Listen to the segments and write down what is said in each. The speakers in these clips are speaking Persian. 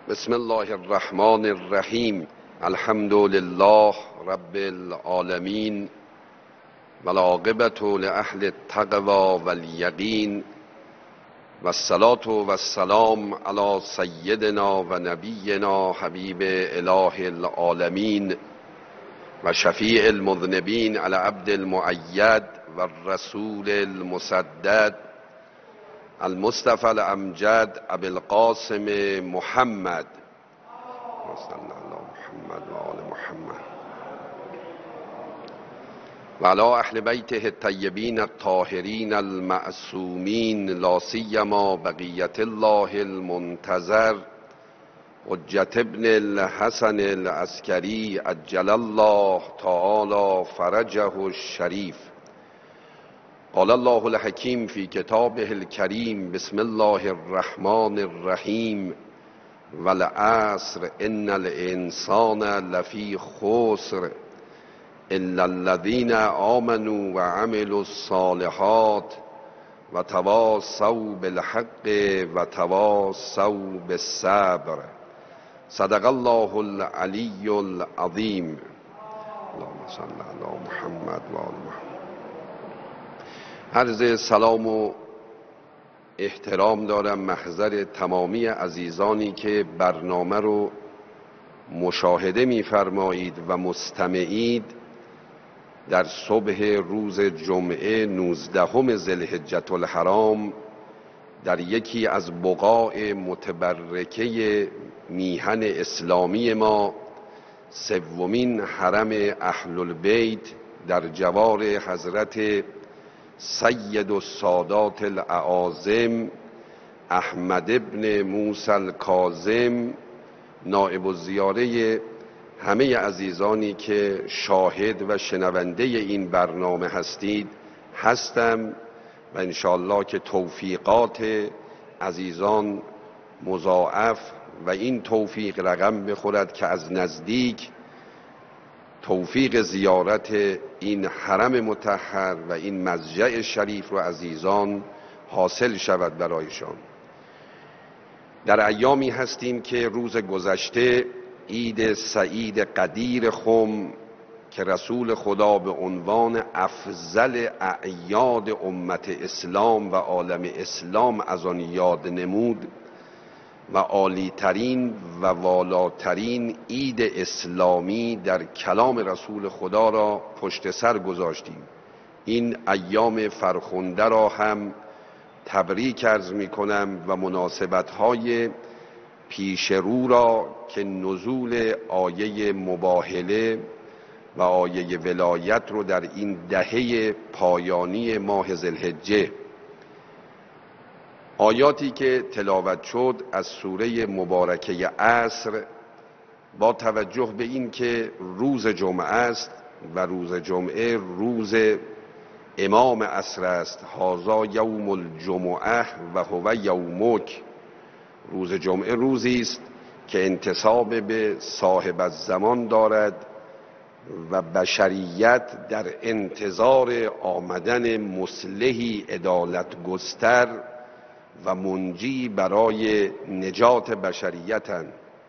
بسم الله الرحمن الرحیم. الحمد لله رب العالمین والعاقبة لأهل التقوى والیقین والصلاة والسلام علی سیدنا و نبینا حبیب اله العالمین و شفیع المذنبین علی عبد المؤید و الرسول المسدد المصطفى الامجد ابی القاسم محمد صلی الله محمد و آل محمد و علی اهل بیته الطیبین الطاهرین المعصومین لا سیما بقیة الله المنتظر حجة ابن الحسن العسکری عجل الله تعالی فرجه الشریف. قال الله الحکیم فی کتابه الکریم بسم الله الرحمن الرحیم والعصر ان الانسان لفی خسر الا الذین آمنوا وعملوا الصالحات وتواصوا بالحق وتواصوا بالصبر. صدق الله العلی العظیم. اللهم صل علی محمد و آل محمد. عرض سلام و احترام دارم محضر تمامی عزیزانی که برنامه رو مشاهده می‌فرمایید و مستمعید در صبح روز جمعه 19 ذوالحجة الحرام در یکی از بقاع متبرکه میهن اسلامی ما، سومین حرم اهل البیت در جوار حضرت سید السادات الاعاظم احمد ابن موسی الکاظم، نائب الزیاره همه عزیزانی که شاهد و شنونده این برنامه هستم و انشاءالله که توفیقات عزیزان مضاعف و این توفیق رقم بخورد که از نزدیک توفیق زیارت این حرم مطهر و این مضجع شریف رو عزیزان حاصل شود برایشان. در ایامی هستیم که روز گذشته عید سعید قدیر خم که رسول خدا به عنوان افضل اعیاد امت اسلام و عالم اسلام از آن یاد نمود و عالیترین و والاترین عید اسلامی در کلام رسول خدا را پشت سر گذاشتیم. این ایام فرخنده را هم تبریک عرض می کنم و مناسبت‌های پیش رو را که نزول آیه مباهله و آیه ولایت رو در این دهه پایانی ماه ذوالحجه، آیاتی که تلاوت شد از سوره مبارکه عصر، با توجه به این که روز جمعه است و روز جمعه روز امام عصر است، هذا یوم الجمعه و هو یومک، روز جمعه روزی است که انتساب به صاحب الزمان دارد و بشریت در انتظار آمدن مصلحی عدالت گستر و منجی برای نجات بشریتند.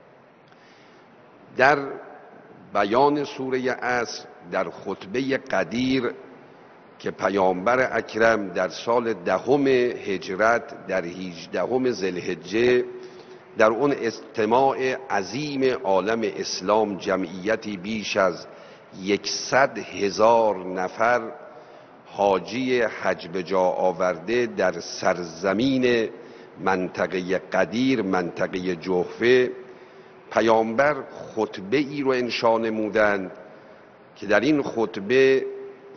در بیان سوره عصر در خطبه قدیر که پیامبر اکرم در سال 10 هجرت در 18 ذوالحجه در اون اجتماع عظیم عالم اسلام، جمعیتی بیش از 100,000 نفر حاجی حج به جا آورده در سرزمین منطقه قدیر، منطقه جحفه، پیامبر خطبه ای رو انشا نمودند که در این خطبه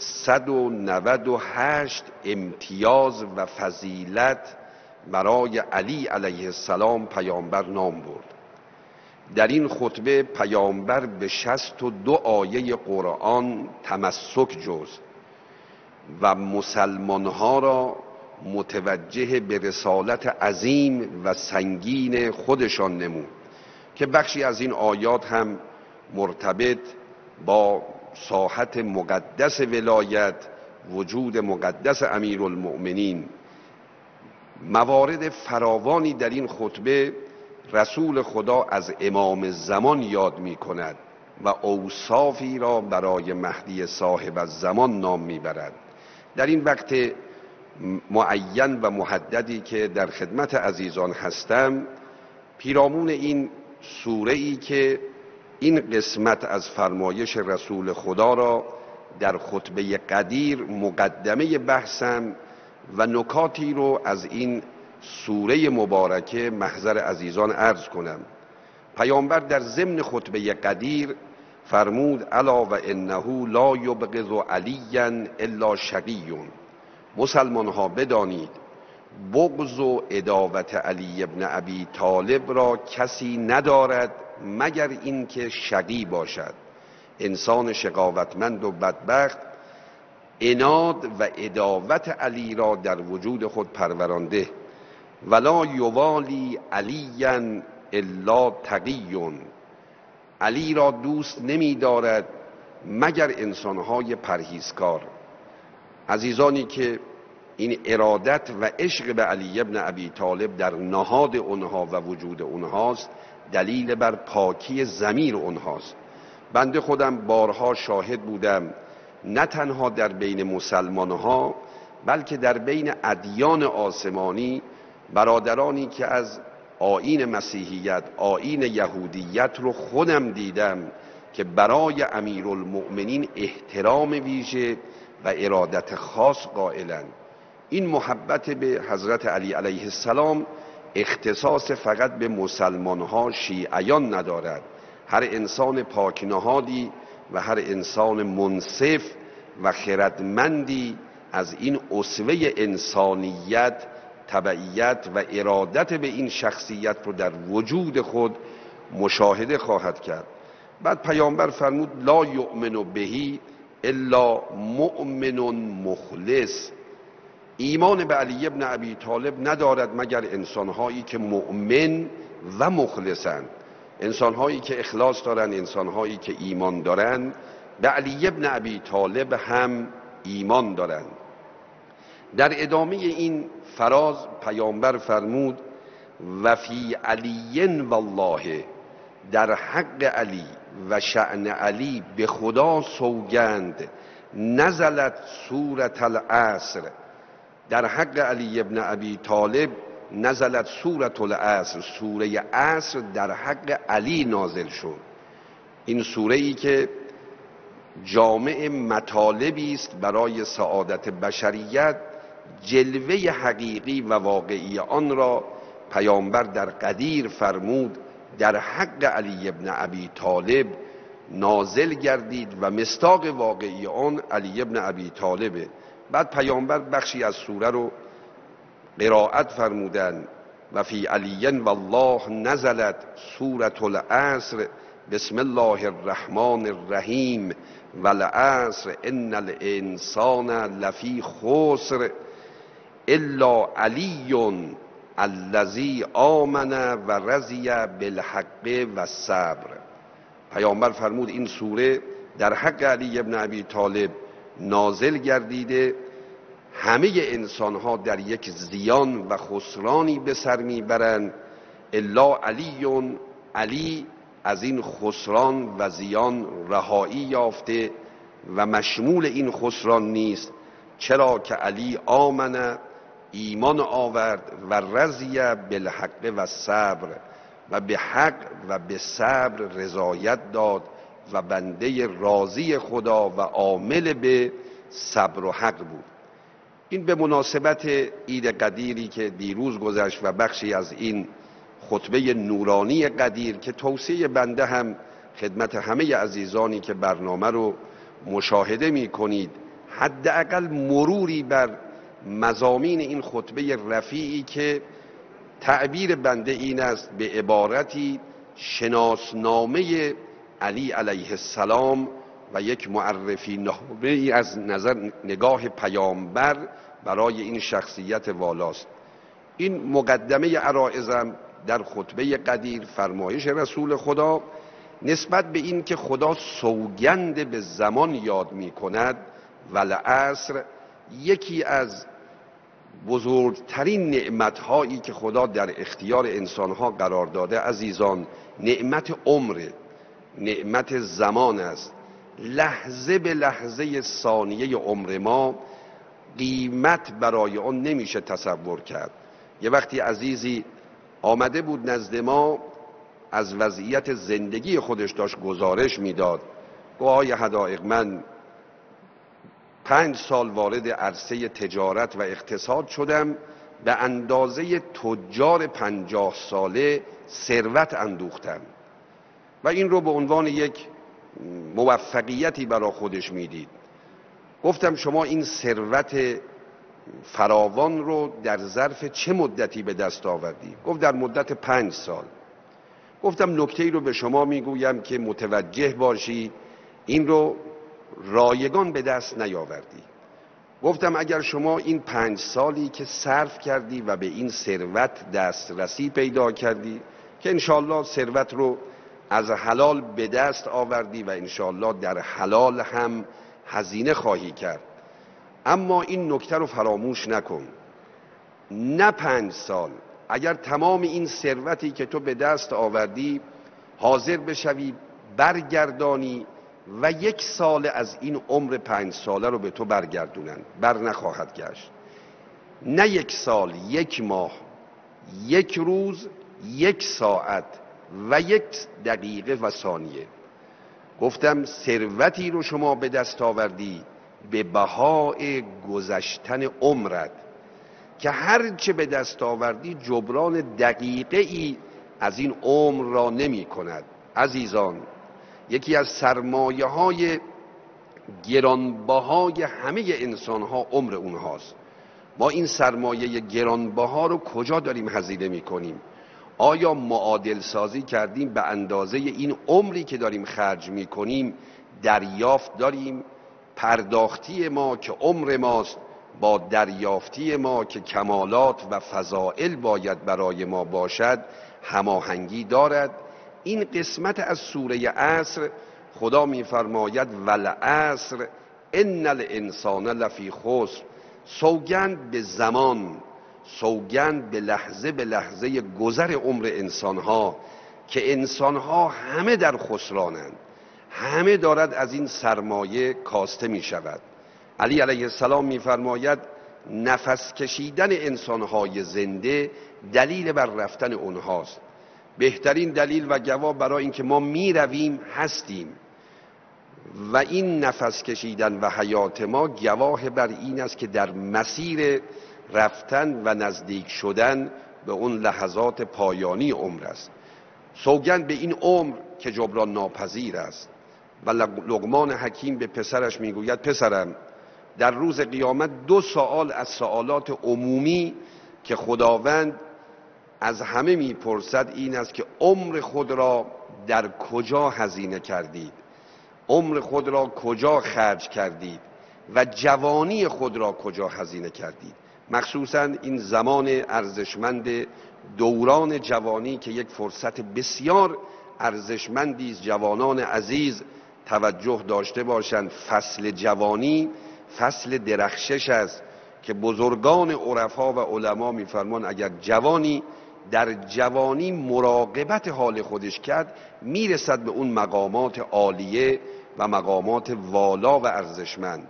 198 امتیاز و فضیلت برای علی علیه السلام پیامبر نام برد. در این خطبه پیامبر به 62 آیه قرآن تمسک جست و مسلمانها را متوجه به رسالت عظیم و سنگین خودشان نمود که بخشی از این آیات هم مرتبط با ساحت مقدس ولایت، وجود مقدس امیرالمؤمنین، موارد فراوانی در این خطبه رسول خدا از امام زمان یاد می کند و اوصافی را برای مهدی صاحب الزمان نام می برد. در این وقت معین و محددی که در خدمت عزیزان هستم، پیرامون این سوره ای که این قسمت از فرمایش رسول خدا را در خطبه قدیر مقدمه بحثم و نکاتی رو از این سوره مبارکه محضر عزیزان عرض کنم. پیامبر در ضمن خطبه قدیر فرمود: الا و انه لا یبغض علیا الا شقی. مسلمان ها بدانید بغض و عداوت علی ابن ابی طالب را کسی ندارد مگر اینکه شقی باشد، انسان شقاوتمند و بدبخت عناد و عداوت علی را در وجود خود پرورانده. ولا یوالی علیا الا تقی. علی را دوست نمی دارد مگر انسانهای پرهیزکار. عزیزانی که این ارادت و عشق به علی ابن ابی طالب در نهاد اونها و وجود اونهاست، دلیل بر پاکی ضمیر اونهاست. بنده خودم بارها شاهد بودم، نه تنها در بین مسلمانها بلکه در بین ادیان آسمانی، برادرانی که از آیین مسیحیت، آیین یهودیت رو خودم دیدم که برای امیرالمؤمنین احترام ویژه و ارادت خاص قائلند. این محبت به حضرت علی علیه السلام اختصاص فقط به مسلمانها شیعیان ندارد. هر انسان پاک نهادی و هر انسان منصف و خردمندی از این اسوه انسانیت تبعیت و ارادت به این شخصیت رو در وجود خود مشاهده خواهد کرد. بعد پیامبر فرمود: لا یؤمن بهی الا مؤمن مخلص. ایمان به علی ابن ابی طالب ندارد مگر انسانهایی که مؤمن و مخلصند، انسانهایی که اخلاص دارند، انسانهایی که ایمان دارند. به علی ابن ابی طالب هم ایمان دارند. در ادامه این فراز پیامبر فرمود: و فی علی والله، در حق علی و شأن علی به خدا سوگند، نزلت سورة العصر. در حق علی ابن ابی طالب نزلت سورة العصر، سوره عصر در حق علی نازل شد. این سوره ای که جامع مطالبی است برای سعادت بشریت، جلوه حقیقی و واقعی آن را پیامبر در قدیر فرمود در حق علی ابن ابی طالب نازل گردید و مصداق واقعی آن علی ابن ابی طالبه. بعد پیامبر بخشی از سوره رو قرائت فرمودند: و فی علی والله نزلت سورة العصر بسم الله الرحمن الرحیم والعصر ان الانسان لفی خسر الا علی الذی آمن و رضی بالحق و صبر. پیامبر فرمود این سوره در حق علی ابن ابی طالب نازل گردیده، همه انسانها در یک زیان و خسرانی به سر میبرند الا علی، علی از این خسران و زیان رهایی یافته و مشمول این خسران نیست، چرا که علی آمنه، ایمان آورد، و رضی بالحق و صبر، و به حق و به صبر رضایت داد و بنده راضی خدا و عامل به صبر و حق بود. این به مناسبت عید قدیری که دیروز گذشت و بخشی از این خطبه نورانی قدیر که توصیه بنده هم خدمت همه عزیزانی که برنامه رو مشاهده می کنید، حداقل مروری بر مضامین این خطبه رفیعی که تعبیر بنده این است به عبارتی شناسنامه علی علیه السلام و یک معرفی نامه‌ای از نگاه پیامبر برای این شخصیت والاست. این مقدمه عرائضم در خطبه قدیر فرمایش رسول خدا نسبت به این که خدا سوگند به زمان یاد می کند. والعصر یکی از بزرگترین نعمت‌هایی که خدا در اختیار انسان‌ها قرار داده عزیزان، نعمت عمر، نعمت زمان است. لحظه به لحظه ثانیه عمر ما قیمت برای اون نمیشه تصور کرد. یه وقتی عزیزی آمده بود نزد ما، از وضعیت زندگی خودش داشت گزارش میداد. آقای حدائق، من 5 سال وارد عرصه تجارت و اقتصاد شدم، به اندازه تجار 50 ساله ثروت اندوختم و این رو به عنوان یک موفقیتی برای خودش میدید. گفتم شما این ثروت فراوان رو در ظرف چه مدتی به دست آوردی؟ گفت در مدت 5 سال. گفتم نکته‌ای رو به شما میگویم که متوجه باشی، این رو رایگان به دست نیاوردی. گفتم اگر شما این 5 سالی که صرف کردی و به این ثروت دسترسی پیدا کردی که انشالله ثروت رو از حلال به دست آوردی و انشالله در حلال هم هزینه خواهی کرد، اما این نکته رو فراموش نکن، نه 5 سال، اگر تمام این ثروتی که تو به دست آوردی حاضر بشوی برگردانی و 1 سال از این عمر 5 ساله رو به تو برگردونن، بر نخواهد گشت. نه 1 سال، 1 ماه، 1 روز، 1 ساعت و 1 دقیقه و ثانیه. گفتم ثروتی رو شما به دست آوردی به بهای گذشتن عمرت که هر چه به دست آوردی جبران دقیقه ای از این عمر را نمی کند. عزیزان، یکی از سرمایه های گرانبهای همه انسان ها عمر اونهاست. ما این سرمایه گرانبها رو کجا داریم هزینه می کنیم؟ آیا معادل سازی کردیم به اندازه این عمری که داریم خرج می کنیم دریافت داریم؟ پرداختی ما که عمر ماست با دریافتی ما که کمالات و فضائل باید برای ما باشد هماهنگی دارد؟ این قسمت از سوره عصر خدا می‌فرماید والعصر ان الانسان لفی خسر، سوگند به زمان، سوگند به لحظه گذر عمر انسانها که انسانها همه در خسرانند، همه دارد از این سرمایه کاسته می شود. علی علیه السلام می فرماید نفس کشیدن انسانهای زنده دلیل بر رفتن اونهاست. بهترین دلیل و گواه برای اینکه ما می رویم هستیم و این نفس کشیدن و حیات ما گواه بر این است که در مسیر رفتن و نزدیک شدن به اون لحظات پایانی عمر است. سوگند به این عمر که جبران ناپذیر است. و لقمان حکیم به پسرش میگوید پسرم، در روز قیامت 2 سوال از سوالات عمومی که خداوند از همه میپرسد این است که عمر خود را در کجا هزینه کردید، عمر خود را کجا خرج کردید و جوانی خود را کجا هزینه کردید. مخصوصا این زمان ارزشمند دوران جوانی که یک فرصت بسیار ارزشمندی است، جوانان عزیز توجه داشته باشند. فصل جوانی فصل درخشش است که بزرگان عرفا و علما میفرمان اگر جوانی در جوانی مراقبت حال خودش کرد میرسد به اون مقامات عالیه و مقامات والا و ارزشمند.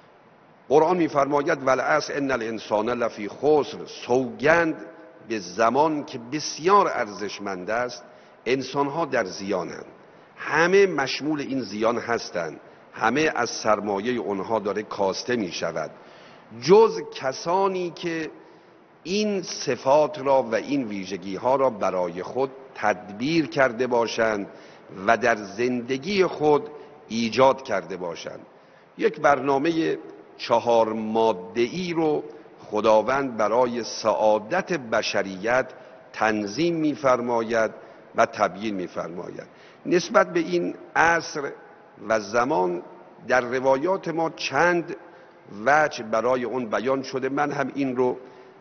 قرآن میفرماید والعصر ان الانسان لفی خسر، سوگند به زمان که بسیار ارزشمند است. انسانها در زیانند، همه مشمول این زیان هستند، همه از سرمایه اونها داره کاسته می شود، جز کسانی که این صفات را و این ویژگی ها را برای خود تدبیر کرده باشند و در زندگی خود ایجاد کرده باشند. یک برنامه 4 ماده‌ای رو خداوند برای سعادت بشریت تنظیم می‌فرماید و تبیین می‌فرماید. نسبت به این عصر و زمان در روایات ما چند وجه برای اون بیان شده. من هم این رو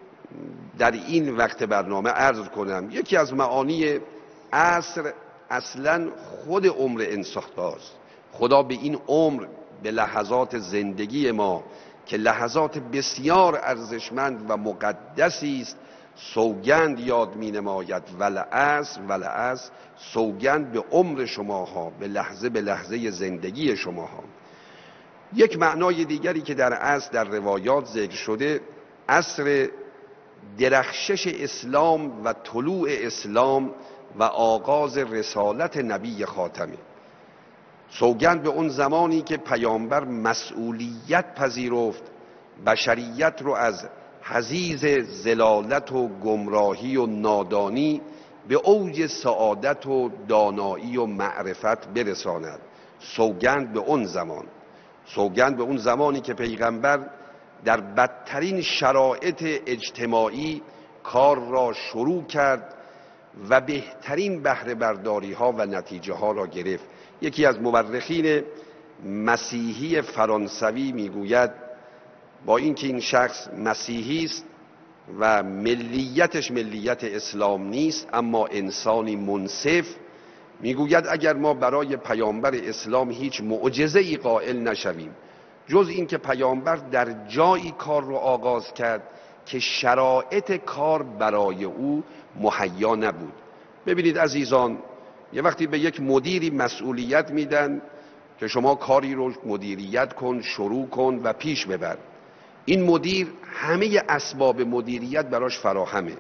در این وقت برنامه عرض کنم. یکی از معانی عصر اصلا خود عمر انسان است. خدا به این عمر، به لحظات زندگی ما که لحظات بسیار ارزشمند و مقدسی است. سوگند یاد می نماید ولعصر سوگند به عمر شماها، به لحظه زندگی شماها. یک معنای دیگری که در عصر در روایات ذکر شده، عصر درخشش اسلام و طلوع اسلام و آغاز رسالت نبی خاتمه. سوگند به اون زمانی که پیامبر مسئولیت پذیرفت، بشریت رو از حضیض ضلالت و گمراهی و نادانی به اوج سعادت و دانایی و معرفت برساند. سوگند به اون زمان، سوگند به اون زمانی که پیغمبر در بدترین شرایط اجتماعی کار را شروع کرد و بهترین بهره برداری ها و نتیجه ها را گرفت. یکی از مورخین مسیحی فرانسوی میگوید با اینکه این شخص مسیحی است و ملیتش ملیت اسلام نیست، اما انسانی منصف، میگوید اگر ما برای پیامبر اسلام هیچ معجزه‌ای قائل نشویم جز این که پیامبر در جایی کار رو آغاز کرد که شرایط کار برای او مهیا نبود. ببینید عزیزان، یه وقتی به یک مدیری مسئولیت میدن که شما کاری رو مدیریت کن، شروع کن و پیش ببر. این مدیر همه اسباب مدیریت براش فراهمه،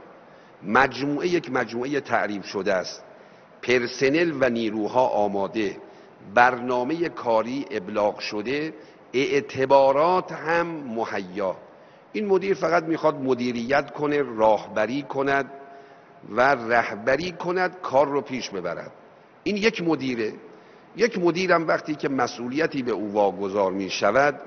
یک مجموعه تعریف شده است، پرسنل و نیروها آماده، برنامه کاری ابلاغ شده، اعتبارات هم مهیا. این مدیر فقط میخواد مدیریت کنه، راهبری کند و رهبری کند، کار رو پیش ببرد. این یک مدیره. یک مدیرم وقتی که مسئولیتی به او واگذار می شود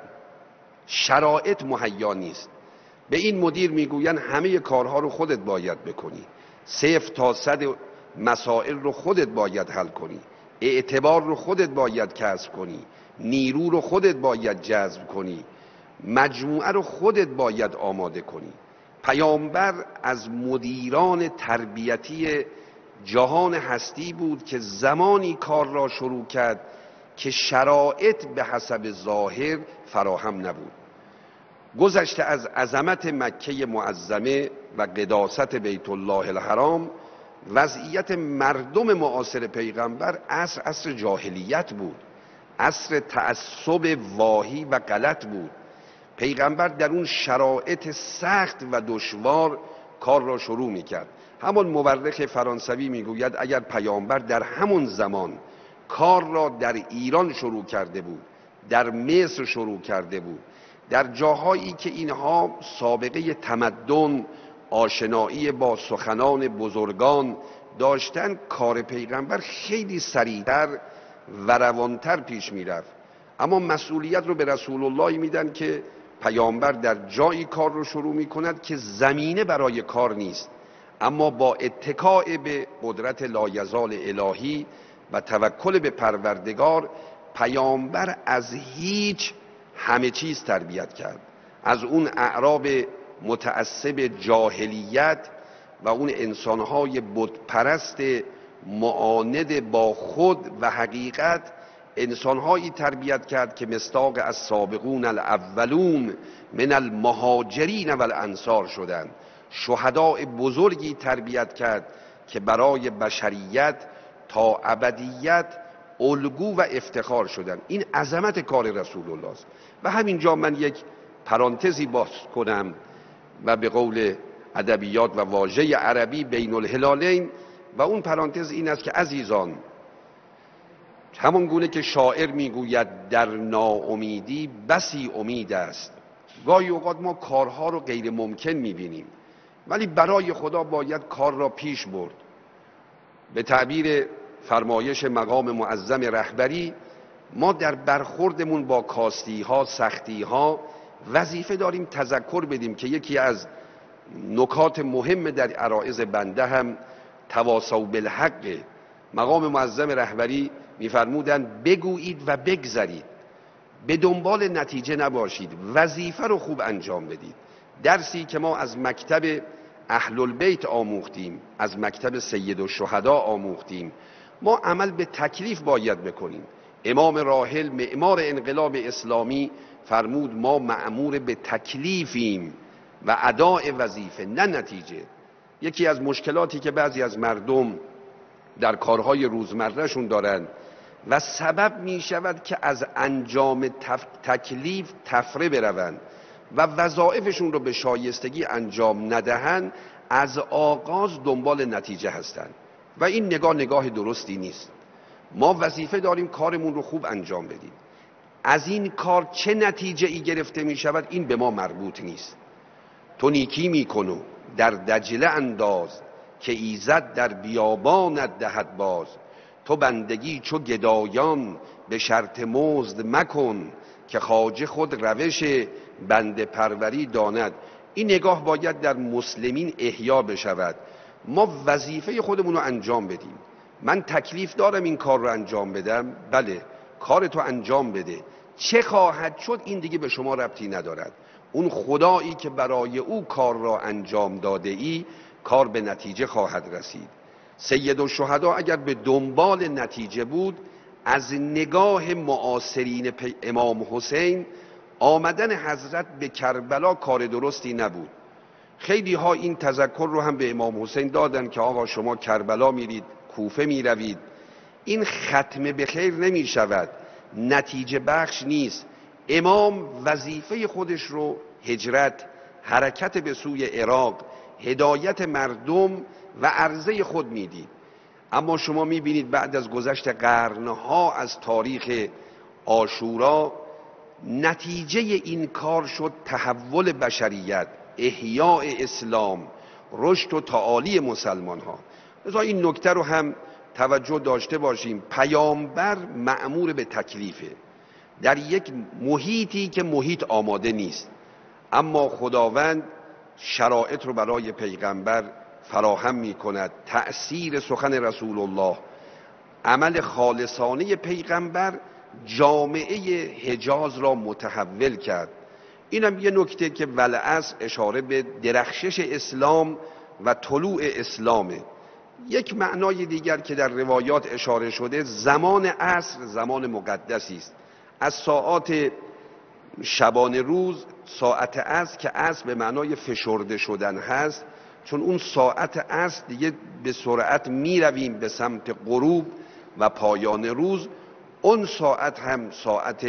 شرایط مهیا نیست، به این مدیر میگوین همه کارها رو خودت باید بکنی، 0 تا 100 مسائل رو خودت باید حل کنی، اعتبار رو خودت باید کسب کنی، نیرو رو خودت باید جذب کنی، مجموعه رو خودت باید آماده کنی. پیامبر از مدیران تربیتی جهان هستی بود که زمانی کار را شروع کرد که شرایط به حسب ظاهر فراهم نبود. گذشته از عظمت مکه معظمه و قداست بیت الله الحرام، وضعیت مردم معاصر پیغمبر عصر جاهلیت بود، عصر تعصب واهی و غلط بود. پیغمبر در اون شرایط سخت و دشوار کار را شروع میکرد. همون مورخ فرانسوی میگوید اگر پیامبر در همون زمان کار را در ایران شروع کرده بود، در مصر شروع کرده بود، در جاهایی که اینها سابقه تمدن، آشنایی با سخنان بزرگان داشتن، کار پیغمبر خیلی سریعتر و روانتر پیش میرفت. اما مسئولیت رو به رسول الله میدن که پیامبر در جایی کار رو شروع میکند که زمینه برای کار نیست، اما با اتکاء به قدرت لایزال الهی و توکل به پروردگار پیامبر از هیچ همه چیز تربیت کرد. از اون اعراب متعصب جاهلیت و اون انسانهای بتپرست معاند با خود و حقیقت، انسانهایی تربیت کرد که مصداق از سابقون الاولون من المهاجرین و الانصار شدند. شهداء بزرگی تربیت کرد که برای بشریت تا ابدیت الگو و افتخار شدند. این عظمت کار رسول الله است. و همینجا من یک پرانتزی باز کنم و به قول ادبیات و واژه عربی بین الهلالین، و اون پرانتز این است که عزیزان، همون گونه که شاعر میگوید در ناامیدی بسی امید است. گاهی اوقات ما کارها رو غیر ممکن میبینیم، ولی برای خدا باید کار را پیش برد. به تعبیر فرمایش مقام معظم رهبری، ما در برخوردمون با کاستی ها، سختی ها، وظیفه داریم تذکر بدیم که یکی از نکات مهم در عرایض بنده هم تواصوا بالحق. مقام معظم رهبری میفرمودند بگویید و بگذرید، به دنبال نتیجه نباشید، وظیفه رو خوب انجام بدید. درسی که ما از مکتب اهل البیت آموختیم، از مکتب سید الشهدا آموختیم، ما عمل به تکلیف باید بکنیم. امام راحل معمار انقلاب اسلامی فرمود ما مأمور به تکلیفیم و اداء وظیفه نه نتیجه. یکی از مشکلاتی که بعضی از مردم در کارهای روزمرهشون دارن و سبب می شود که از انجام تکلیف تفره بروند و وظایفشون رو به شایستگی انجام ندهند، از آغاز دنبال نتیجه هستند و این نگاه درستی نیست. ما وظیفه داریم کارمون رو خوب انجام بدیم. از این کار چه نتیجه ای گرفته می شود این به ما مربوط نیست. تو نیکی می کنو در دجله انداز، که ایزد در بیابانت دهد باز. تو بندگی چو گدایان به شرط مزد مکن، که خواجه خود روش بنده پروری داند. این نگاه باید در مسلمین احیا بشود. ما وظیفه خودمون رو انجام بدیم. من تکلیف دارم این کار رو انجام بدم، بله کارتو انجام بده. چه خواهد شد این دیگه به شما ربطی ندارد. اون خدایی که برای او کار را انجام داده ای کار به نتیجه خواهد رسید. سید الشهدا اگر به دنبال نتیجه بود، از نگاه معاصرین امام حسین آمدن حضرت به کربلا کار درستی نبود. خیلی ها این تذکر رو هم به امام حسین دادن که آقا شما کربلا میرید، کوفه میروید، این ختم به خیر نمی شود، نتیجه بخش نیست. امام وظیفه خودش رو هجرت، حرکت به سوی عراق، هدایت مردم و عرضه خود میدید. اما شما میبینید بعد از گذشت قرنها از تاریخ عاشورا، نتیجه این کار شد تحول بشریت، احیاء اسلام، رشد و تعالی مسلمان ها. لذا این نکته رو هم توجه داشته باشیم. پیامبر مأمور به تکلیفه در یک محیطی که محیط آماده نیست، اما خداوند شرایط رو برای پیغمبر فراهم می کند. تأثیر سخن رسول الله، عمل خالصانه پیغمبر جامعه حجاز را متحول کرد. اینم یه نکته که ولعصر اشاره به درخشش اسلام و طلوع اسلامه. یک معنای دیگر که در روایات اشاره شده، زمان عصر زمان مقدسی است. از ساعات شبانه روز ساعت عصر، که عصر به معنای فشرده شدن هست، چون اون ساعت عصر دیگه به سرعت می رویم به سمت غروب و پایان روز، اون ساعت هم ساعت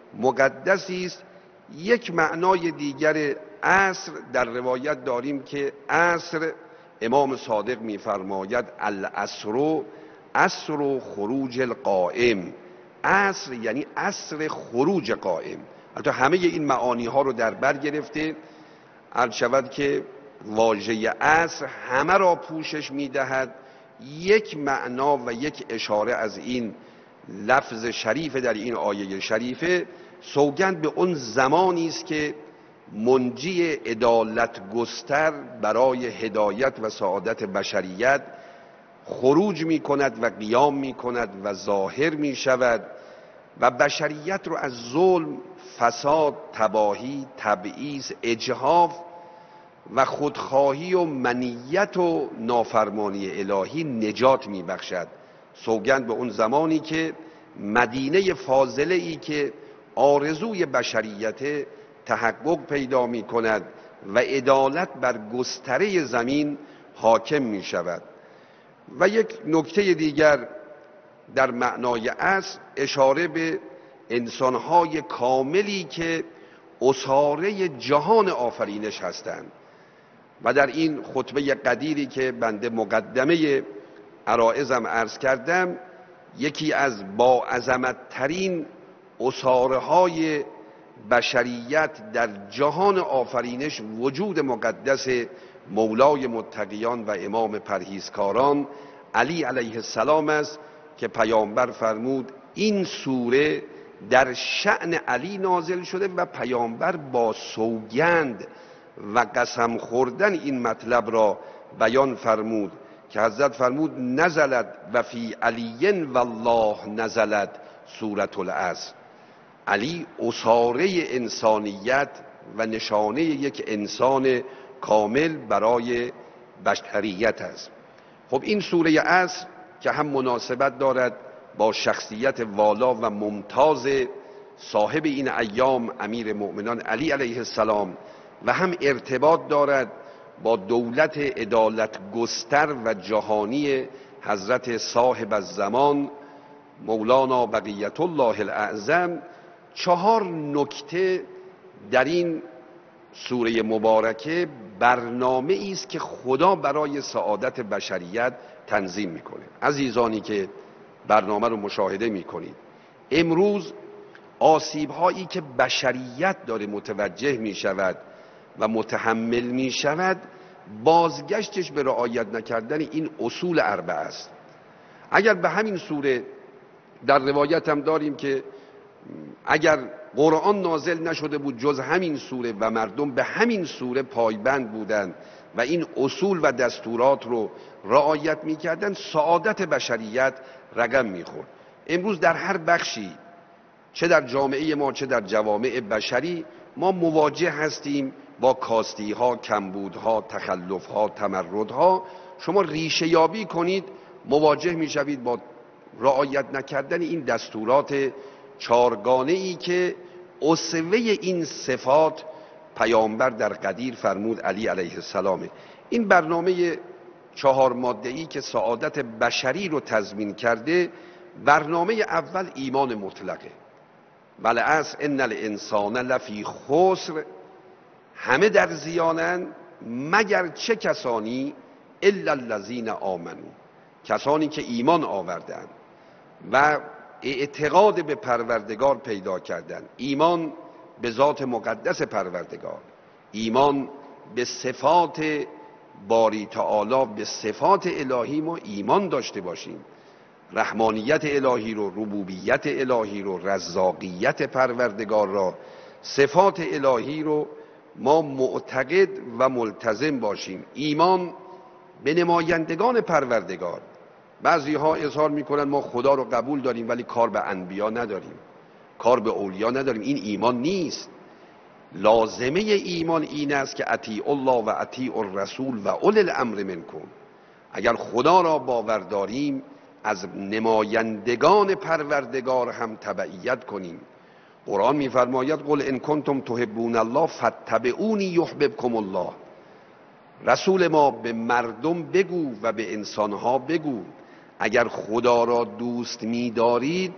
مقدسی است. یک معنای دیگر عصر در روایت داریم که عصر، امام صادق می‌فرماید العصر عصر خروج القائم. عصر یعنی عصر خروج قائم. البته همه این معانی ها رو در بر گرفته. عرض شود که واژه عصر همه را پوشش می‌دهد. یک معنا و یک اشاره از این لفظ شریف در این آیه شریفه سوگند به اون زمانی است که منجی عدالت گستر برای هدایت و سعادت بشریت خروج می کند و قیام می کند و ظاهر می شود و بشریت رو از ظلم، فساد، تباهی، تبعیض، اجحاف و خودخواهی و منیت و نافرمانی الهی نجات می بخشد. سوگند به اون زمانی که مدینه فاضله ای که آرزوی بشریت تحقق پیدا می کند و عدالت بر گستره زمین حاکم می شود. و یک نکته دیگر در معنای عصر، اشاره به انسانهای کاملی که اساره جهان آفرینش هستند. و در این خطبه قدیری که بنده مقدمه عرائزم عرض کردم، یکی از با عظمت ترین اساره های بشریت در جهان آفرینش وجود مقدس مولای متقیان و امام پرهیزکاران علی علیه السلام است که پیامبر فرمود این سوره در شأن علی نازل شده و پیامبر با سوگند و قسم خوردن این مطلب را بیان فرمود که حضرت فرمود نزلت و فی علی والله نزلت سورة العصر. علی اساره انسانیت و نشانه یک انسان کامل برای بشریت است. خب این سوره عصر که هم مناسبت دارد با شخصیت والا و ممتاز صاحب این ایام امیر مؤمنان علی علیه السلام و هم ارتباط دارد با دولت عدالت گستر و جهانی حضرت صاحب الزمان مولانا بقیت الله الاعظم. 4 نکته در این سوره مبارکه برنامه است که خدا برای سعادت بشریت تنظیم میکنه. عزیزانی که برنامه رو مشاهده میکنید، امروز آسیب هایی که بشریت داره متوجه میشود و متحمل میشود، بازگشتش به رعایت نکردن این اصول 4 است. اگر به همین سوره، در روایت هم داریم که اگر قرآن نازل نشده بود جز همین سوره و مردم به همین سوره پایبند بودند و این اصول و دستورات رو رعایت میکردن، سعادت بشریت رقم میخورد. امروز در هر بخشی، چه در جامعه ما چه در جوامع بشری، ما مواجه هستیم با کاستی ها، کمبود ها، تخلف ها، تمرد ها. شما ریشه یابی کنید، مواجه میشوید با رعایت نکردن این دستورات 4گانه ای که اسوه این صفات پیامبر در قدیر فرمود علی علیه السلام. این برنامه 4 ماده‌ای که سعادت بشری رو تضمین کرده، برنامه اول ایمان مطلقه. والعصر ان الانسان لفی خسر، همه در زیانند مگر چه کسانی؟ الا الذین آمنوا، کسانی که ایمان آوردند و اعتقاد به پروردگار پیدا کردند. ایمان به ذات مقدس پروردگار، ایمان به صفات باری تعالی، به صفات الهی ما ایمان داشته باشیم. رحمانیت الهی رو، ربوبیت الهی رو، رزاقیت پروردگار را، صفات الهی رو ما معتقد و ملتزم باشیم. ایمان به نمایندگان پروردگار. بعضی ها اظهار میکنن ما خدا رو قبول داریم ولی کار به انبیا نداریم، کار به اولیا نداریم. این ایمان نیست. لازمه ایمان این است که اطیع الله و اطیع الرسول و اولی الامر منکم. اگر خدا را باور داریم، از نمایندگان پروردگار هم تبعیت کنیم. قرآن میفرماید قل ان کنتم تحبون الله فاتبعونی یحببکم الله. رسول ما به مردم بگو و به انسانها بگو اگر خدا را دوست می‌دارید،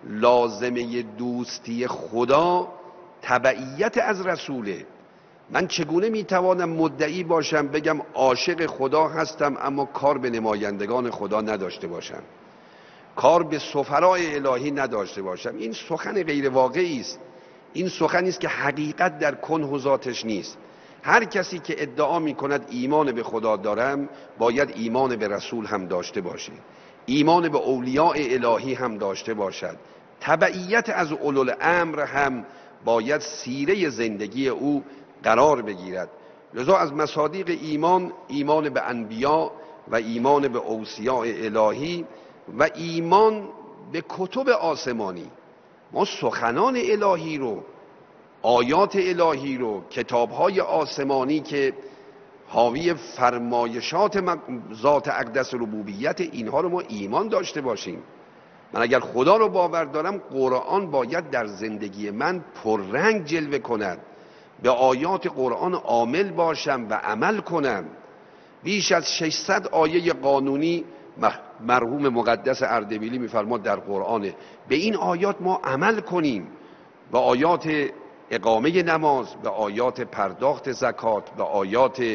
لازمه دوستی خدا تبعیت از رسوله. من چگونه میتوانم مدعی باشم بگم عاشق خدا هستم اما کار به نمایندگان خدا نداشته باشم، کار به سفرای الهی نداشته باشم؟ این سخن غیر واقعی است. این سخنی است که حقیقت در کنه و ذاتش نیست. هر کسی که ادعا می کند ایمان به خدا دارم، باید ایمان به رسول هم داشته باشه، ایمان به اولیاء الهی هم داشته باشد، تبعیت از اولوالامر هم باید سیره زندگی او قرار بگیرد. لذا از مصادیق ایمان، ایمان به انبیا و ایمان به اوصیاء الهی و ایمان به کتب آسمانی. ما سخنان الهی رو، آیات الهی رو، کتاب‌های آسمانی که حاوی فرمایشات ذات اقدس ربوبیت، اینها رو ما ایمان داشته باشیم. من اگر خدا رو باور دارم، قرآن باید در زندگی من پررنگ جلوه کند، به آیات قرآن عامل باشم و عمل کنم. بیش از 600 آیه قانونی مرحوم مقدس اردبیلی میفرماد در قرآن، به این آیات ما عمل کنیم، به آیات اقامه نماز، به آیات پرداخت زکات، به آیات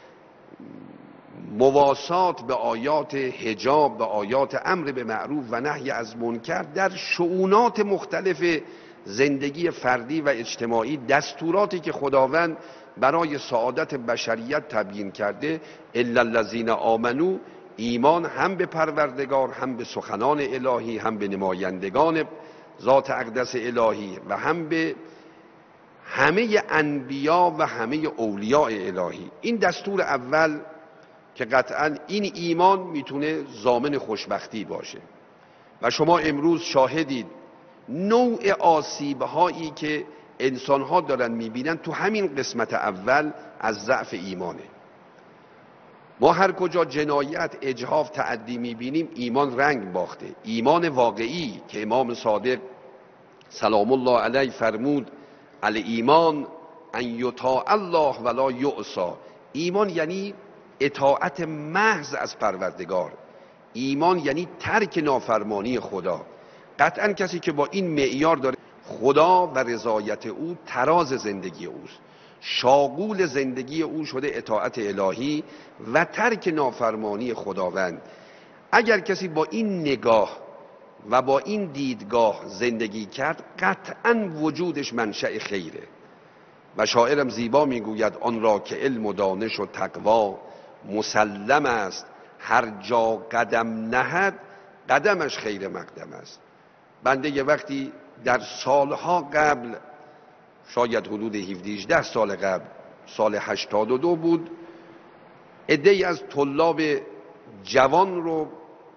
مواسات، به آیات حجاب، به آیات امر به معروف و نهی از منکر. در شؤونات مختلف زندگی فردی و اجتماعی دستوراتی که خداوند برای سعادت بشریت تبیین کرده. الا الذین آمنوا، ایمان هم به پروردگار، هم به سخنان الهی، هم به نمایندگان ذات اقدس الهی و هم به همه انبیا و همه اولیاء الهی. این دستور اول که قطعا این ایمان میتونه ضامن خوشبختی باشه. و شما امروز شاهدید نوع آسیب‌هایی که انسان‌ها دارن میبینن تو همین قسمت اول از ضعف ایمانه. ما هر کجا جنایت، اجحاف، تعدی میبینیم، ایمان رنگ باخته. ایمان واقعی که امام صادق سلام الله علیه فرمود الایمان ان یطاع الله ولا یعصی. ایمان یعنی اطاعت محض از پروردگار، ایمان یعنی ترک نافرمانی خدا. قطعا کسی که با این معیار داره خدا و رضایت او تراز زندگی اوست، شاغول زندگی او شده اطاعت الهی و ترک نافرمانی خداوند. اگر کسی با این نگاه و با این دیدگاه زندگی کرد قطعا وجودش منشأ خیره. و شاعرم زیبا میگوید آن را که علم و دانش و تقوا مسلم است، هر جا قدم نهد قدمش خیر مقدم است. بنده یه وقتی در سالها قبل، شاید حدود 17-18 سال قبل، سال 82 بود، عده‌ای از طلاب جوان رو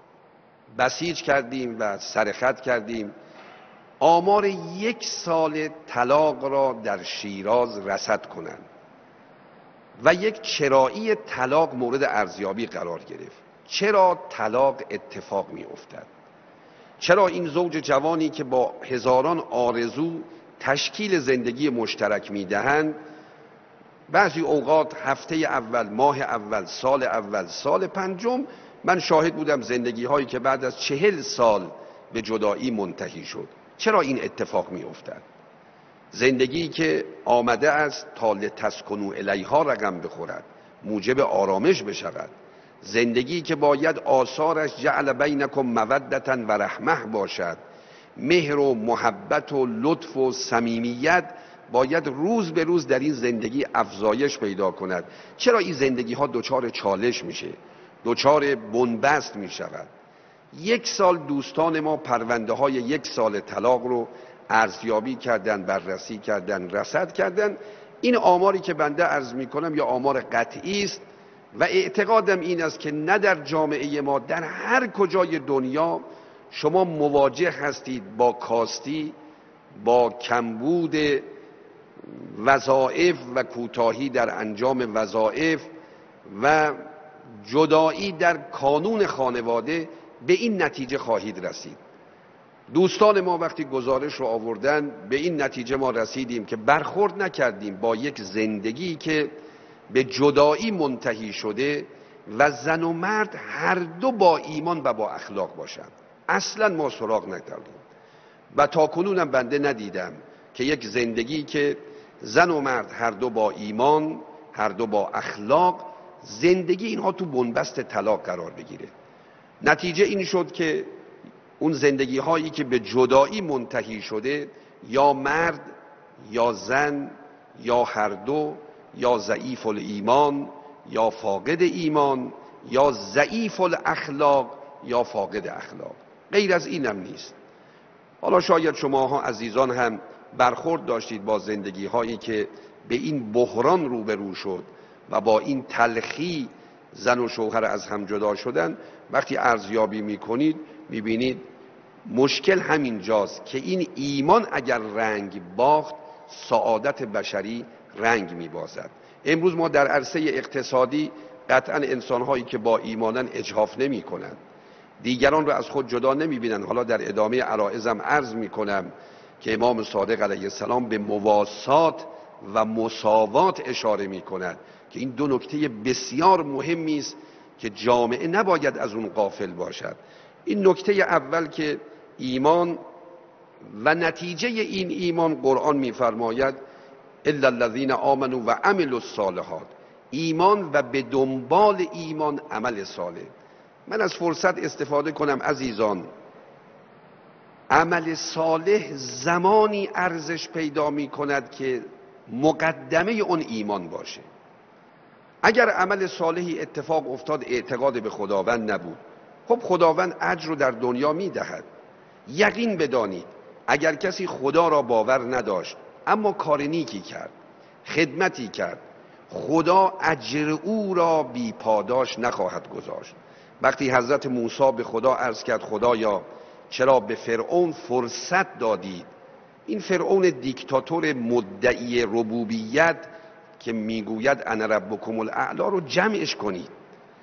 بسیج کردیم و سرخط کردیم آمار 1 سال طلاق را در شیراز رصد کنند و یک چرایی طلاق مورد ارزیابی قرار گرفت. چرا طلاق اتفاق می افتد؟ چرا این زوج جوانی که با هزاران آرزو تشکیل زندگی مشترک می دهند، بعضی اوقات هفته اول، ماه اول، سال اول، سال پنجم من شاهد بودم زندگی هایی که بعد از 40 سال به جدایی منتهی شد. چرا این اتفاق می افتد؟ زندگی که آمده است تا لتسکنوا الیها رقم بخورد، موجب آرامش بشود، زندگی که باید آثارش جعل بینکم مودة و رحمه باشد، مهر و محبت و لطف و صمیمیت باید روز به روز در این زندگی افزایش پیدا کند. چرا این زندگی ها دچار چالش میشه، دچار بنبست میشود؟ 1 سال دوستان ما پرونده های 1 سال طلاق رو ارزیابی کردن، بررسی کردن، رصد کردن. این آماری که بنده عرض میکنم یا آمار قطعی است و اعتقادم این است که نه در جامعه ما، در هر کجای دنیا شما مواجه هستید با کاستی، با کمبود وظایف و کوتاهی در انجام وظایف و جدایی در کانون خانواده، به این نتیجه خواهید رسید. دوستان ما وقتی گزارش رو آوردن به این نتیجه ما رسیدیم که برخورد نکردیم با یک زندگی که به جدایی منتهی شده و زن و مرد هر دو با ایمان و با اخلاق باشند. اصلا ما سراغ نکردیم و تا کنونم بنده ندیدم که یک زندگی که زن و مرد هر دو با ایمان، هر دو با اخلاق، زندگی اینها تو بنبست طلاق قرار بگیره. نتیجه این شد که اون زندگی هایی که به جدایی منتهی شده، یا مرد یا زن یا هر دو، یا ضعیف الایمان یا فاقد ایمان، یا ضعیف الاخلاق یا فاقد اخلاق، غیر از اینم نیست. حالا شاید شماها عزیزان هم برخورد داشتید با زندگی هایی که به این بحران روبرو شد و با این تلخی زن و شوهر از هم جدا شدن. وقتی ارزیابی میکنید میبینید مشکل همین جاست که این ایمان اگر رنگ باخت، سعادت بشری رنگ میبازد. امروز ما در عرصه اقتصادی قطعا انسانهایی که با ایمانن اجحاف نمی کنند، دیگران رو از خود جدا نمی بینند. حالا در ادامه عرائضم عرض می کنم که امام صادق علیه السلام به مواسات و مساوات اشاره می کند که این دو نکته بسیار مهمی است که جامعه نباید از اون غافل باشد. این نکته اول که ایمان و نتیجه این ایمان، قرآن می‌فرماید الا الذين آمنوا و عملوا الصالحات، ایمان و به دنبال ایمان عمل صالح. من از فرصت استفاده کنم عزیزان، عمل صالح زمانی ارزش پیدا می کند که مقدمه اون ایمان باشه. اگر عمل صالحی اتفاق افتاد اعتقاد به خداوند نبود، خب خداوند اجر رو در دنیا می دهد. یقین بدانید اگر کسی خدا را باور نداشت اما کار نیکی کرد، خدمتی کرد، خدا اجر او را بی پاداش نخواهد گذاشت. وقتی حضرت موسی به خدا عرض کرد خدایا چرا به فرعون فرصت دادید، این فرعون دیکتاتور مدعی ربوبیت که میگوید انا ربکم الاعلی رو جمعش کنید.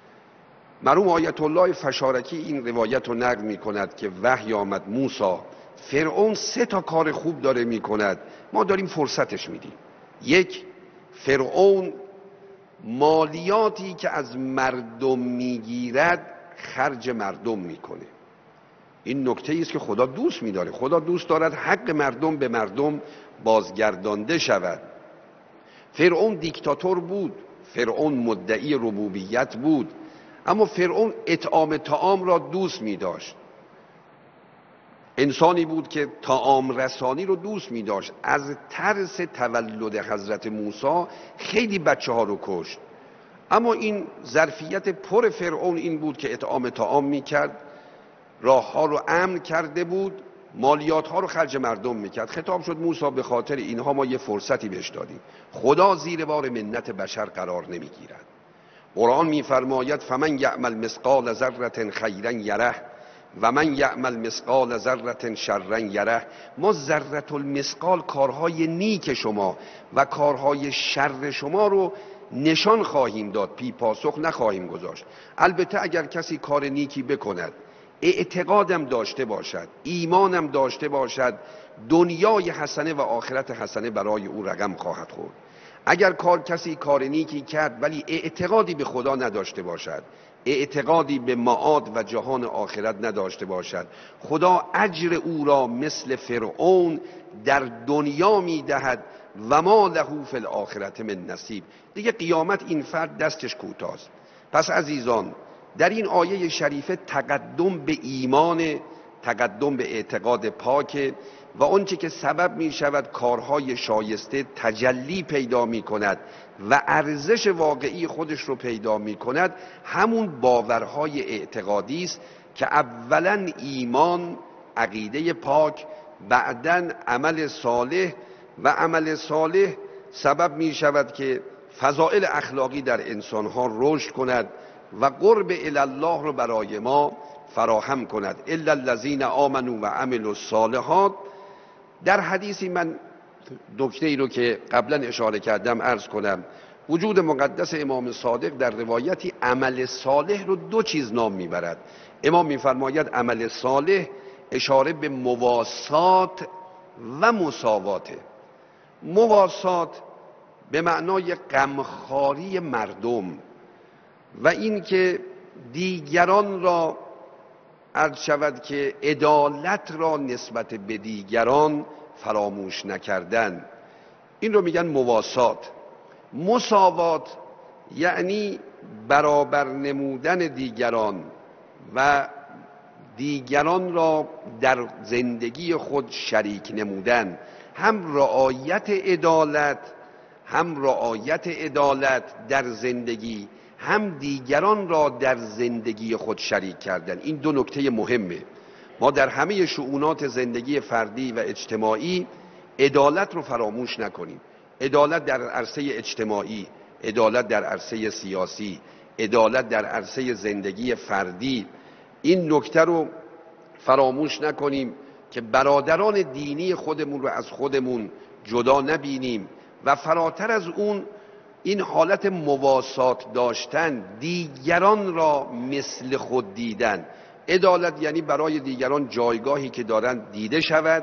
مرحوم آیت الله فشارکی این روایت رو نقل می کند که وحی آمد موسی فرعون 3 کار خوب داره میکند، ما داریم فرصتش میدیم. یک، فرعون مالیاتی که از مردم میگیرد خرج مردم میکنه. این نکته است که خدا دوست می‌داره. خدا دوست دارد حق مردم به مردم بازگردانده شود. فرعون دیکتاتور بود، فرعون مدعی ربوبیت بود، اما فرعون اطعام طعام را دوست می‌داشت. انسانی بود که طعام رسانی رو دوست می‌داشت. از ترس تولد حضرت موسی خیلی بچه‌ها رو کشت. اما این ظرفیت پر فرعون این بود که اطعام طعام می‌کرد، راه ها رو امن کرده بود، مالیات ها رو خرج مردم میکرد. خطاب شد موسی به خاطر اینها ما یه فرصتی بهش دادیم. خدا زیر بار منت بشر قرار نمیگیرد. قرآن میفرماید فمن یعمل مثقال ذره خیرا یره و من یعمل مثقال ذره شرا یره. ما ذره المثقال کارهای نیک شما و کارهای شر شما رو نشان خواهیم داد، بی پاسخ نخواهیم گذاشت. البته اگر کسی کار نیکی بکند، اعتقادم داشته باشد، ایمانم داشته باشد، دنیای حسنه و آخرت حسنه برای او رقم خواهد خورد. اگر کسی کار نیکی کرد ولی اعتقادی به خدا نداشته باشد، اعتقادی به معاد و جهان آخرت نداشته باشد، خدا اجر او را مثل فرعون در دنیا میدهد و ما له فی الاخرة من نصیب. دیگه قیامت این فرد دستش کوتاست. پس عزیزان، در این آیه شریفه تقدم به ایمان، تقدم به اعتقاد پاک و آنچه که سبب می شود کارهای شایسته تجلی پیدا می کند و ارزش واقعی خودش رو پیدا می کند، همون باورهای اعتقادی است که اولا ایمان، عقیده پاک، بعداً عمل صالح و عمل صالح سبب می شود که فضائل اخلاقی در انسانها رشد کند و قرب الله رو برای ما فراهم کند. الا الذین آمنوا و عملوا الصالحات. در حدیثی من نکته ای رو که قبلا اشاره کردم عرض کنم. وجود مقدس امام صادق در روایتی عمل صالح رو 2 چیز نام میبرد. امام میفرماید عمل صالح اشاره به مواسات و مساواته. مواسات به معنای غمخواری مردم و این که دیگران را عرض شود که عدالت را نسبت به دیگران فراموش نکردن، این رو میگن مواسات. مساوات یعنی برابر نمودن دیگران و دیگران را در زندگی خود شریک نمودن، هم رعایت عدالت در زندگی، هم دیگران را در زندگی خود شریک کردن. این 2 نکته مهمه. ما در همه شؤونات زندگی فردی و اجتماعی عدالت رو فراموش نکنیم. عدالت در عرصه اجتماعی، عدالت در عرصه سیاسی، عدالت در عرصه زندگی فردی. این نکته رو فراموش نکنیم که برادران دینی خودمون رو از خودمون جدا نبینیم و فراتر از اون این حالت مواسات داشتن، دیگران را مثل خود دیدن. عدالت یعنی برای دیگران جایگاهی که دارن دیده شود.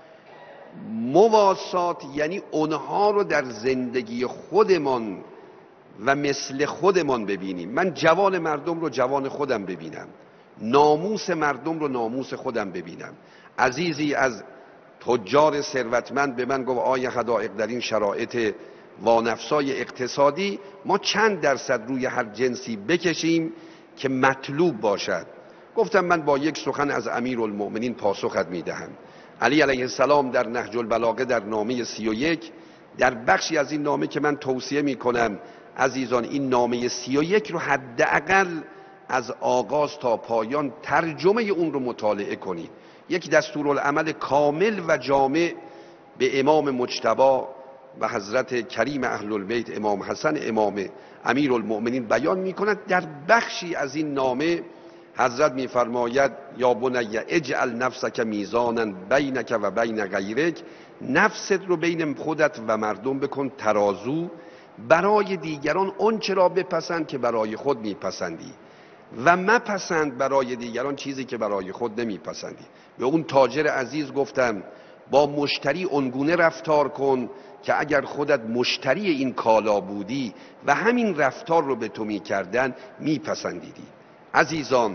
مواسات یعنی اونها رو در زندگی خودمان و مثل خودمان ببینیم. من جوان مردم رو جوان خودم ببینم، ناموس مردم رو ناموس خودم ببینم. عزیزی از تجار ثروتمند به من گفت آیا حدائق در این شرایط وانفسای اقتصادی ما چند درصد روی هر جنسی بکشیم که مطلوب باشد؟ گفتم من با یک سخن از امیرالمؤمنین پاسخت میدهم. علی علیه السلام در نهج البلاغه در نامه 31 در بخشی از این نامه که من توصیه میکنم عزیزان این نامه 31 رو حداقل از آغاز تا پایان ترجمه اون رو مطالعه کنید. یک دستورالعمل کامل و جامع به امام مجتبی و حضرت کریم اهل البیت امام حسن امام امیرالمؤمنین بیان میکند. در بخشی از این نامه حضرت میفرماید یا بنی اجعل نفسک میزانا بینک و بین غیرک، نفست رو بین خودت و مردم بکن ترازو، برای دیگران آنچه را بپسند که برای خود میپسندی. و مپسند برای دیگران چیزی که برای خود نمیپسندی. به اون تاجر عزیز گفتم با مشتری اونگونه رفتار کن که اگر خودت مشتری این کالا بودی و همین رفتار رو به تو میکردن میپسندیدی. عزیزان،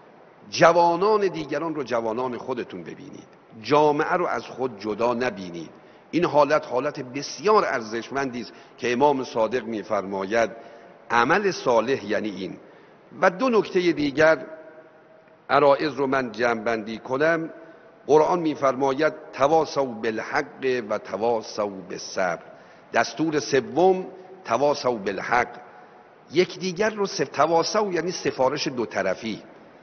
جوانان دیگران رو جوانان خودتون ببینید، جامعه رو از خود جدا نبینید. این حالت بسیار ارزشمندی است که امام صادق میفرماید عمل صالح یعنی این. و دو نکته دیگر عرایض رو من جمع‌بندی کنم. قرآن میفرماید تواصوا بالحق و تواصوا بالصبر. دستور سوم تواصوا بالحق، یکدیگر رو تواصوا یعنی سفارش دو طرفی.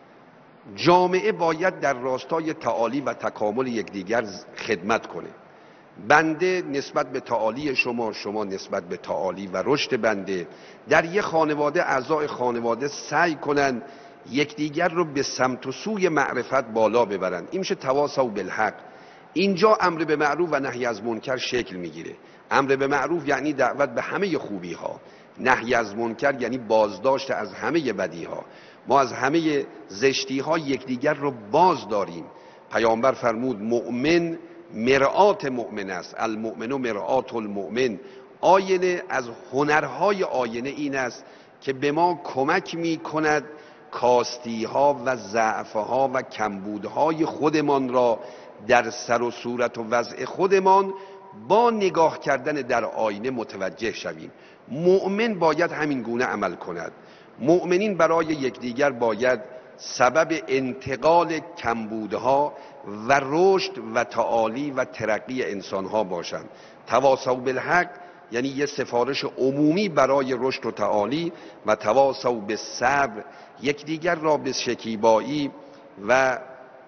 جامعه باید در راستای تعالی و تکامل یکدیگر خدمت کنه. بنده نسبت به تعالی شما، شما نسبت به تعالی و رشد بنده. در یک خانواده اعضای خانواده سعی کنن یکدیگر رو به سمت و سوی معرفت بالا ببرن. این میشه تواصوا بالحق. اینجا امر به معروف و نهی از منکر شکل میگیره. امر به معروف یعنی دعوت به همه خوبی ها، نهی از منکر یعنی بازداشت از همه بدی ها. ما از همه زشتی ها یکدیگر رو باز داریم. پیامبر فرمود مؤمن مرآت مؤمن است، المؤمن مرآت المؤمن. آینه از هنرهای آینه این است که به ما کمک می کند کاستی ها و ضعف ها و کمبودهای خودمان را در سر و صورت و وضع خودمان با نگاه کردن در آینه متوجه شویم. مؤمن باید همین گونه عمل کند. مؤمنین برای یکدیگر باید سبب انتقال کمبودها و رشد و تعالی و ترقی انسانها باشند. تواصوا بالحق یعنی یه سفارش عمومی برای رشد و تعالی، و تواصوا بالصبر یکدیگر را به شکیبایی و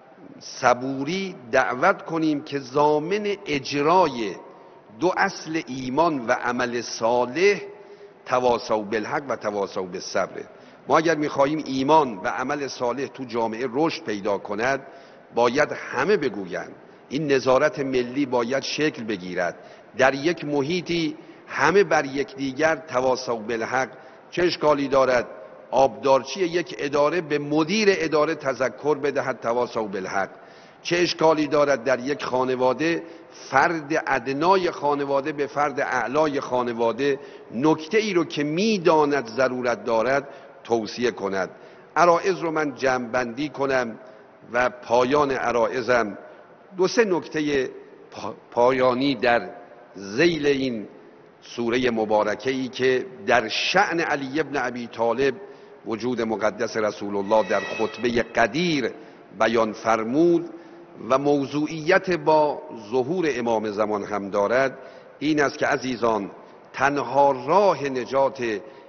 صبوری دعوت کنیم که ضامن اجرای دو اصل ایمان و عمل صالح تواصوا بالحق و تواصوا بالصبر. ما اگر می‌خواهیم ایمان و عمل صالح تو جامعه رشد پیدا کند، باید همه بگویند. این نظارت ملی باید شکل بگیرد در یک محیطی همه بر یکدیگر تواصوا بالحق. چه اشکالی دارد آبدارچی یک اداره به مدیر اداره تذکر بدهد تواصوا بالحق؟ چه اشکالی دارد در یک خانواده فرد ادنای خانواده به فرد اعلای خانواده نکته ای رو که میداند ضرورت دارد توصیه کند؟ عرایض رو من جمع بندی کنم و پایان عرایضم دو سه نکته پایانی در ذیل این سوره مبارکه ای که در شأن علی ابن ابی طالب وجود مقدس رسول الله در خطبه قدیر بیان فرمود و موضوعیت با ظهور امام زمان هم دارد، این است که عزیزان، تنها راه نجات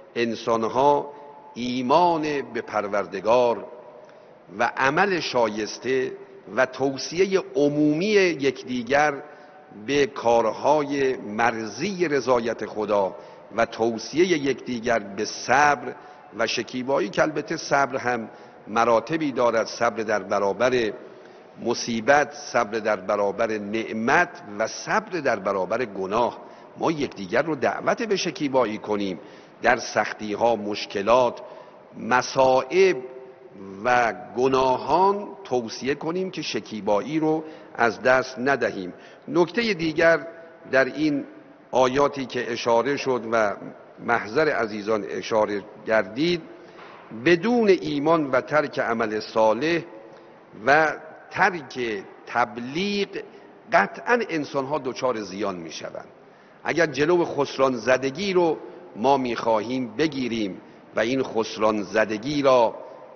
انسانها ایمان به پروردگار و عمل شایسته و توصیه عمومی یکدیگر به کارهای مرضی رضایت خدا و توصیه یکدیگر به صبر و شکیبایی، که البته صبر هم مراتبی دارد: صبر در برابر مصیبت، صبر در برابر نعمت و صبر در برابر گناه. ما یکدیگر رو دعوت به شکیبایی کنیم، در سختی ها، مشکلات، مصائب و گناهان توصیه کنیم که شکیبایی رو از دست ندهیم. نکته دیگر در این آیاتی که اشاره شد و محضر عزیزان اشاره گردید، بدون ایمان و ترک عمل صالح و ترک تبلیغ قطعا انسان ها دچار زیان می شوند. اگر جلو خسران زدگی رو ما می خواهیم بگیریم و این خسران زدگی را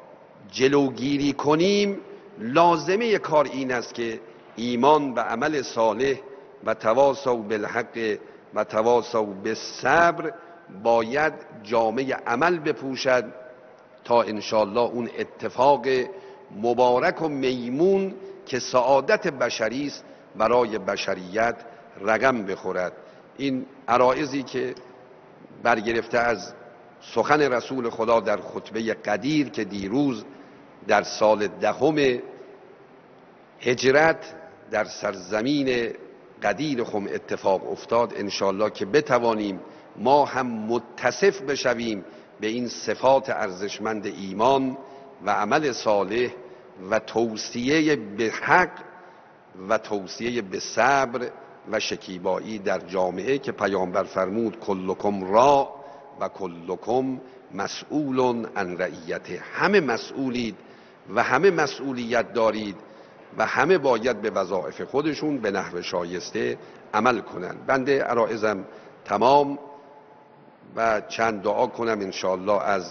جلوگیری کنیم، لازمه کار این است که ایمان و عمل صالح و تواصوا بالحق و تواصوا بالصبر باید جامه عمل بپوشد تا انشاءالله اون اتفاق مبارک و میمون که سعادت بشری است برای بشریت رقم بخورد. این عرایضی که برگرفته از سخن رسول خدا در خطبه قدیر که دیروز در سال 10 هجرت در سرزمین قدیر خم اتفاق افتاد، انشاءالله که بتوانیم ما هم متصف بشویم به این صفات ارزشمند ایمان و عمل صالح و توصیه به حق و توصیه به صبر و شکیبایی در جامعه که پیامبر فرمود کلکم را و کلکم مسئول عن رعیته. همه مسئولید و همه مسئولیت دارید و همه باید به وظایف خودشون به نحو شایسته عمل کنند. بنده عرایضم تمام و چند دعا کنم انشاءالله از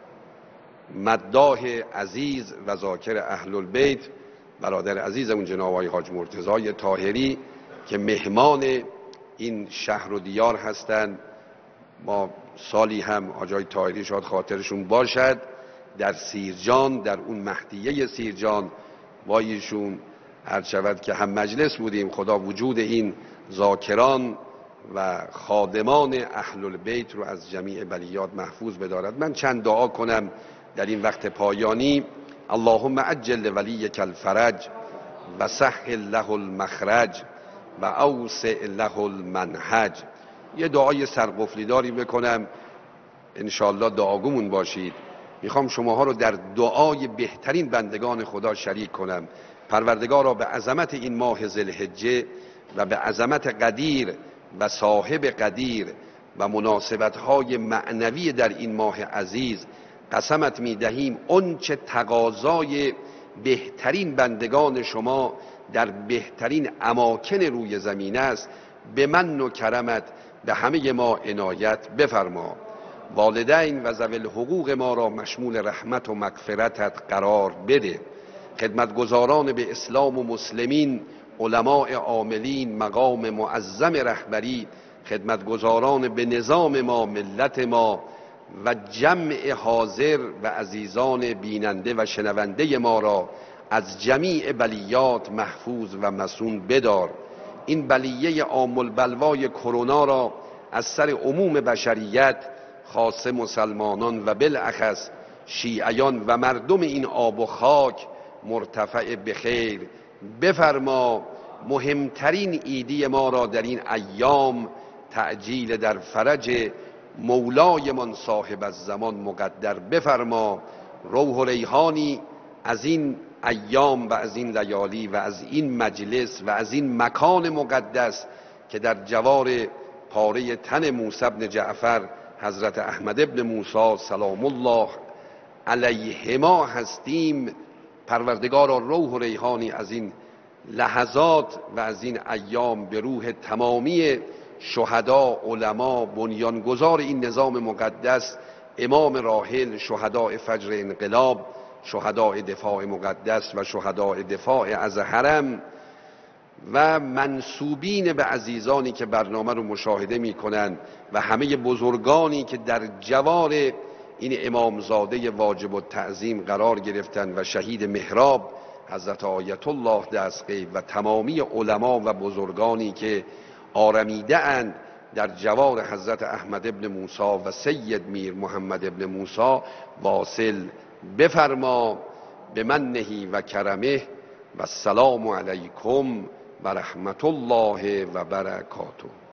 مداح عزیز و ذاکر اهل البیت برادر عزیزمون جناب آقای حاج مرتضی طاهری که مهمان این شهر و دیار هستند. ما سالی هم حاجای طاهری شاد خاطرشون باشد در سیرجان، در اون مهدیه سیرجان با ایشون هر شود که هم مجلس بودیم. خدا وجود این ذاکران و خادمان اهل البیت رو از جمیع بلیات محفوظ بدارد. من چند دعا کنم در این وقت پایانی. اللهم عجل ولیک الفرج و سهل له المخرج و اوسع له المنهج. یه دعای سرقفلی داری بکنم انشاءالله دعاگومون باشید. میخوام شماها رو در دعای بهترین بندگان خدا شریک کنم. پروردگارا به عظمت این ماه ذوالحجه و به عظمت قدیر و صاحب قدیر و مناسبت‌های معنوی در این ماه عزیز قسمت می‌دهیم اون چه تقاضای بهترین بندگان شما در بهترین اماکن روی زمین است، به من و کرمت به همه ما عنایت بفرما. والدین و ذوی الحقوق ما را مشمول رحمت و مغفرتت قرار بده. خدمتگزاران به اسلام و مسلمین، علماء عاملین، مقام معظم رهبری، خدمتگزاران به نظام ما، ملت ما و جمع حاضر و عزیزان بیننده و شنونده ما را از جمیع بلیات محفوظ و مصون بدار. این بلیه عام البلوای کرونا را از سر عموم بشریت، خاصه مسلمانان و بالاخص شیعیان و مردم این آب و خاک مرتفع بخیر بفرما. مهمترین ایدی ما را در این ایام تعجیل در فرج مولایمان صاحب الزمان مقدر بفرما. روح و ریحانی از این ایام و از این لیالی و از این مجلس و از این مکان مقدس که در جوار پاره تن موسی بن جعفر حضرت احمد ابن موسی سلام الله علیهما هستیم، پروردگارا روح و ریحانی از این لحظات و از این ایام به روح تمامی شهدا، علما، بنیانگذار این نظام مقدس، امام راحل، شهداء فجر انقلاب، شهداء دفاع مقدس و شهداء دفاع از حرم و منسوبین به عزیزانی که برنامه رو مشاهده می کنند و همه بزرگانی که در جوار این امامزاده واجب التعظیم قرار گرفتند و شهید محراب حضرت آیت الله دستغیب و تمامی علما و بزرگانی که آرمیده اند در جوار حضرت احمد ابن موسی و سید میر محمد ابن موسی واصل بفرما. به منه و کرمه و السلام علیکم و رحمت الله و برکاته.